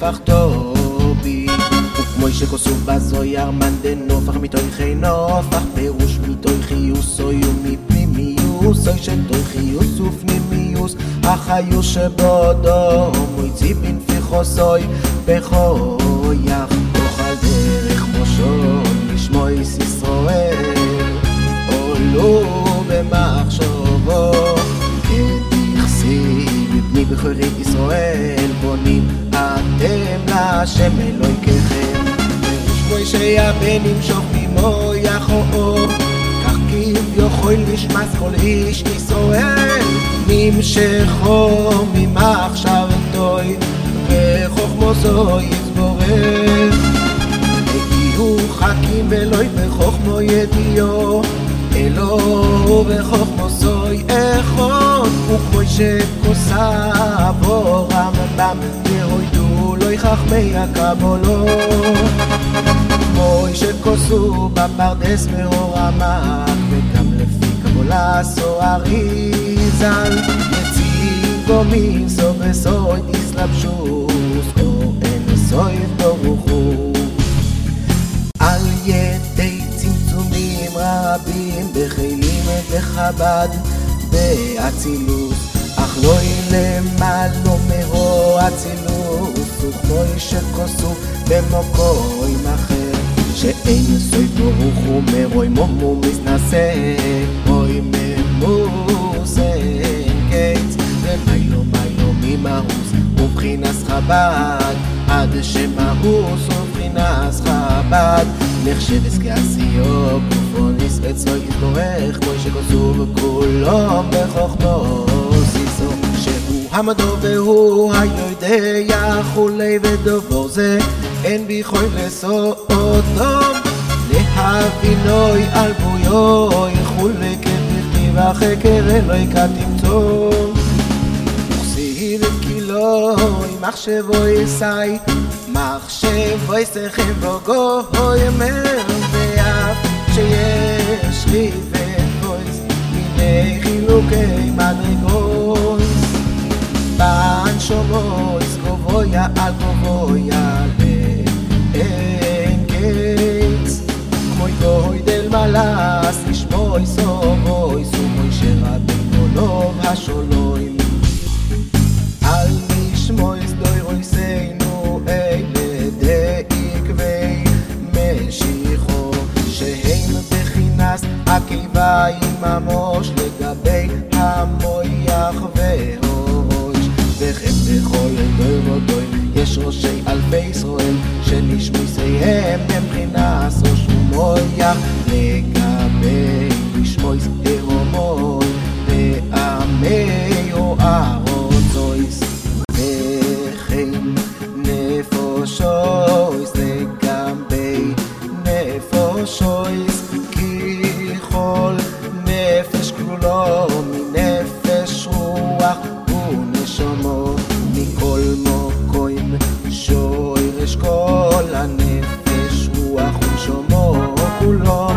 ופחתו בי וכמו שכוסו בזויר מן דנופח מתויכי נופח פירוש מתויכיוס אוי ומפנימיוס אוי שתויכיוס ופנימיוס החיוס שבודו מויצי בנפיחוס אוי בכויח אוכל דרך מושון לשמויס ישראל עולו במחשבו כתכסי מבני בכורת ישראל בונים אתם להשם אלוהיכם ושמוי שיבן ימשוך ממו יחור כך כביכול נשמס כל איש ישראל נמשכו ממחשבתוי וחוכמו זו יתבורר הגיעו חכים אלוהי בחוכמו ידיעו אלוהו בחוכמו זוי אחד וכמו שכוסה בו רמב"ם יהוידו לא חכמי הקבולו כמו שכוסו בפרדס מאור עמק וגם לפי קבולה סוהרי ז"ל יציגו מיסו בסויד יסלבשוס כהן סויד ברוך הוא על ידי צמצומים רבים בחילים וחב"ד באצילות אך לא ילמלו מאו אצילות וכמו שכוסו במקום אחר שאין סוי ברוך הוא מרוי מומו מסנסה אוי ממוס אין קץ ומיילו ממאוס ובחינס חב"ד עד שמאוס ובחינס חב"ד נחשבס כעשיו גופוניס וצוי יתבורך כמו שכוסו וכולו בחוכמו סיסו שהוא המדו והוא היודע כולי ודובור זה אין ביכול לסוטום להבינוי על בויוי כולי כתכתיב החקר אלוהי כתמצוא וכסיל כילוי מחשבו יסי מחשבו יסכם בוגוי אמר ואף שיש ריבת בויס מיני חילוקי מדרגות בן שומויס גבויה על גבויה לאין קץ כמו גוי דל מלס נשמוי סובוי סומוי שרבינו לוב השולוים על נשמוי סדוי רויסנו אלה דעקבי משיחו שהם בחינס עקיבה עם המוש לגבי המויח והוש וכן בכל דורותוי יש ראשי אלפי ישראל שנשמויסיהם מבחינס ראש ומויח לגבי נשמויס הרומוי ועמי או ארוצויס וכן נפושויס לגבי נפושויס כי כל נפש כלולו מנפש רוח ונשומו מכל מוקוים שוירש כל הנפש רוח ונשומו כולו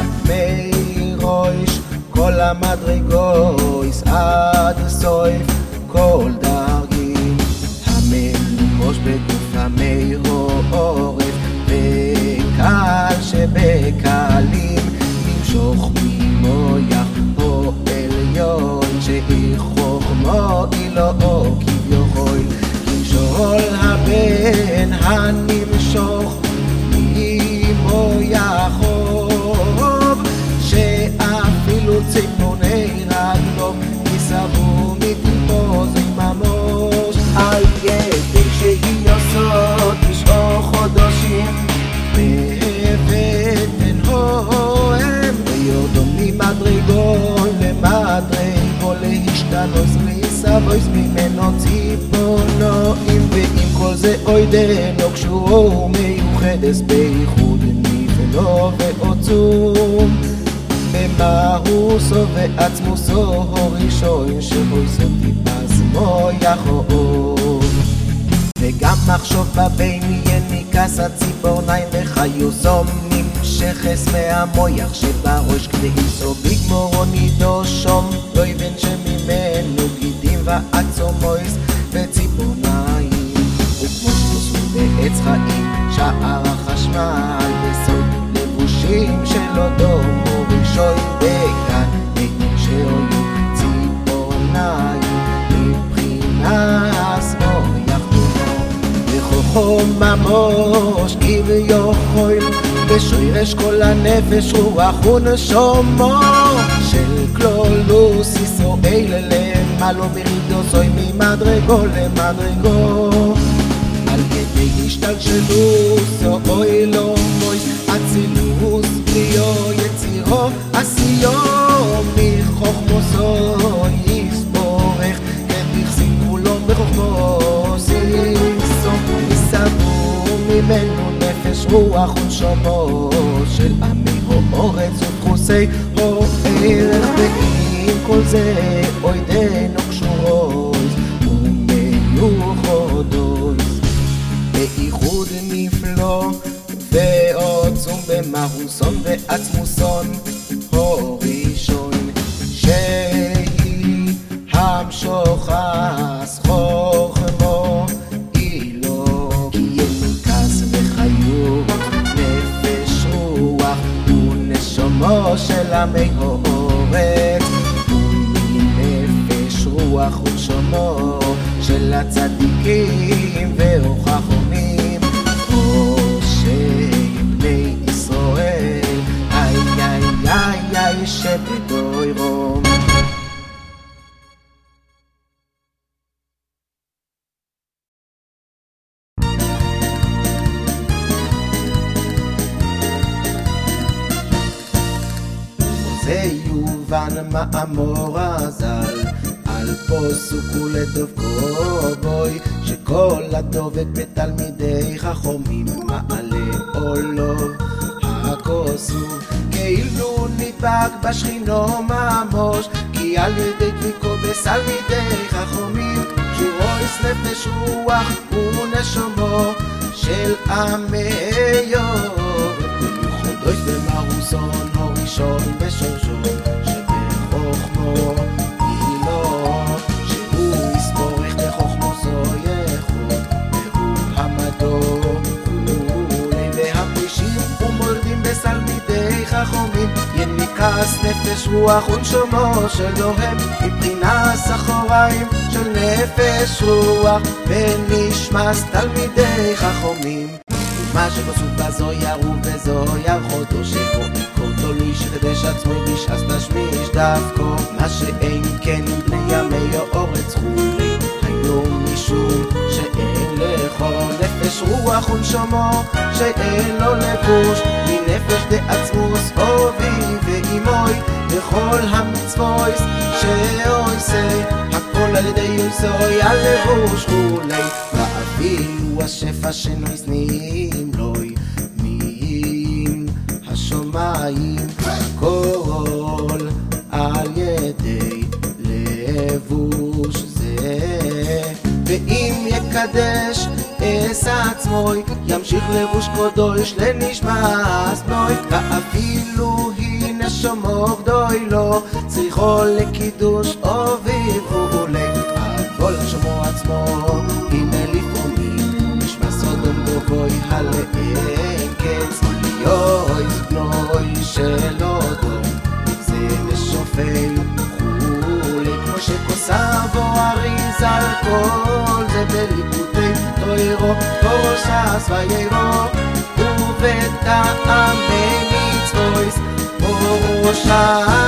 מראש כל המדרגויס עד סויף כל דרגים המלמוש בגוף המי עורף וקל שבקלים נמשוך ממויח או עליון שהיא חוכמו אילו כביכול כמשול הבן הנמשוך ממויח חוב שאפילו ציפוני רגלו יסבו מטיפו זה ממוש על ידי שהיא עושות תשעו חודשים בבטן הוהם ויורדו ממדרגון למדרגו להשתנוס מסבויס ממנו ציפונוים ועם כל זה אוידנו קשורו מיוחדס בייחוד נפלו ועוצום במהוסו ועצמוסו הראשון שבויסו טיפס מויח אור וגם מחשוב בבין יניקס הציפורניים וחיוסום נמשכס מהמויח שבראש כדי איסו בגמורו נידו שום לא יבן שממנו גידים ועצומויס וציפורניים וכמו שתוספו ממש כביכול בשורש כל הנפש רוח ונשומו של כלולוס ישראל למעלה מרידו זוי ממדרגו למדרגו על ידי השתלשלות אוי לא מויס אצילוס בריאו יצירו עשיו מחוכמו זו יסבורך כבכסים כולו בחוכמו סיסו יסבו ממנו נפש רוח ונשומו של עמי האורץ ודחוסי הערך ועם כל זה אוידנו קשורוס ומיוחדוס באיחוד נפלא ועוצום במרוסון ועצמוסון הראשון שהיא המשוך חוכמו אילו כי ינקס וחיות נפש רוח ונשומו של עמי האורץ ומנפש רוח ונשומו של הצדיקים והחכמים בני ישראל איי איי איי איי שבדוי רום זה יובן מאמור הזל על פוסוק ולדבקו בוי שכל הדבק בתלמידי חכמים מעלה עולו הכוסו כאילו נדבק בשכינו ממש כי על ידי דבקו בתלמידי חכמים שורויס נפש רוח ונשומו של עמי במיוחדויס במרוסון הראשון בשורשו שבחוכמו אילו שהוא יסבורך בחוכמו זו יכול והוא המדו כולי והפרישים ומולדים בסלמידי חכמים יניקס נפש רוח ונשומו שלוהם מבחינת אחוריים של נפש רוח ונשמס תלמידי חכמים מה שבסוף בזויר ובזויר חודו שבו עיקו תלוי שחדש עצמו בשעס תשמיש דווקא מה שאין כן בני ימי האורץ חולי היום משום שאין לכל נפש רוח ונשומו שאין לו לבוש מנפש דעצמוס אובי ואימוי וכל המצוויס שעושה הכל על ידי יסוי הלבוש חולי ואפילו השפע שנויסנים לוי מים השומעים הכל על ידי לבוש זה ואם יקדש אס עצמוי ימשיך לבוש קודש לנשמס בוי ואפילו היא נשומו גדוי לו צריכו לקידוש אוביב ואולי הכל נשומו עצמו הנה לפעמים נשמע סודום גבוי הלאין קץ יוי זבנוי שלא דום זה ושופל חולי כמו שכוסה בו אריז על כל זה בליקודי תוירו פורשס ויירו ובטעמי מצוויס פורשס